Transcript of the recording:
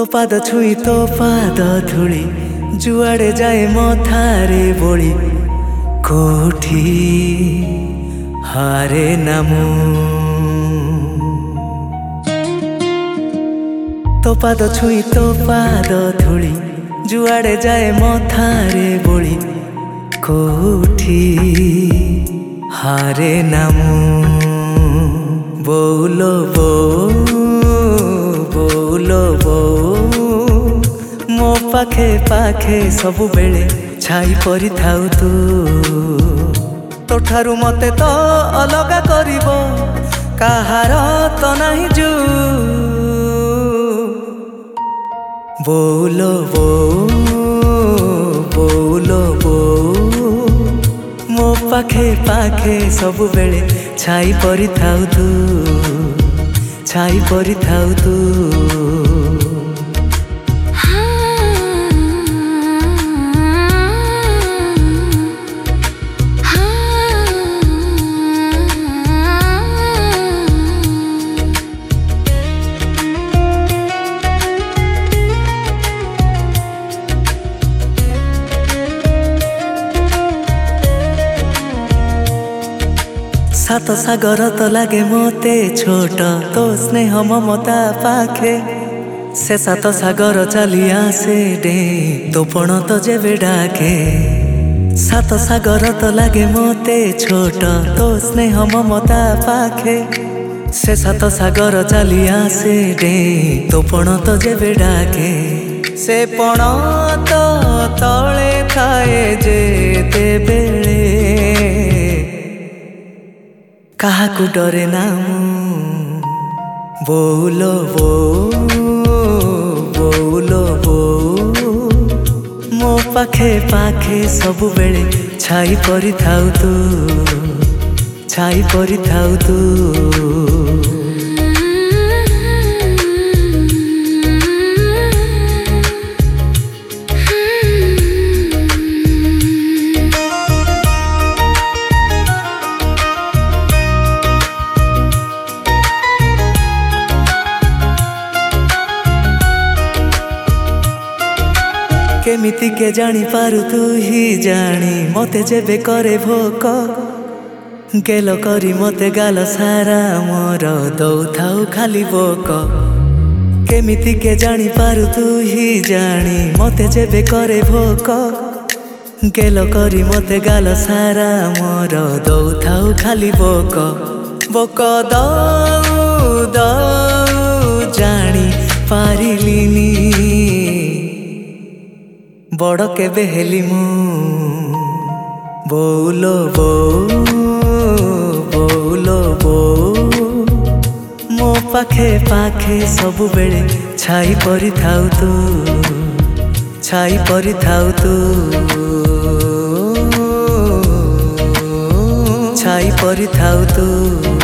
तो पाद छुई तो पाद धूली जुआड़े जाए मथारे बोली कोठी हारे नामू तो पाद छुई तो पाद धूली जुआड़े जाए मथारे बोली कोठी हारे नामू बोलो बोलो मो पाखे पाखे सबु बेले छाई परी थाउ तो ठारू मते तो अलगा करिबो काहार तो नाही जू बोलो मो पाखे पाखे सबु बेले छाई परी थाउ छाई परी थाउ सात सागर तो लागे मोते छोट तो स्नेह ममता पाखे से सात सागर चली आसे डे तो पण तो जेबे डाके सात सागर तो लागे मोते छोट तो स्नेह ममता पाखे से सात सागर चली आसे डे तो पण तो जेबे डाके से पण तो तले थाए जेते बेले कहा को डरे ना बोलो मो पाखे पाखे सबु बेले छाई परी थाउ छाई परी थाउ केमिति के जानी पारु तू ही जानी मते जेबे करे भोक गेल करी मते गाल सारा मोर दौथाउ खाली बोक केमिति के जानी पारु तू ही जानी मते जेबे करे भोक गेल करी मते गाल सारा मोर दौथाउ खाली बोक बोक दौ जानी पारिलिनी बड़ केबे हेली मु बोलो मो पाखे पाखे सबु बेले छाई परी थाउ छाई परी थाउ छाई परी थाउ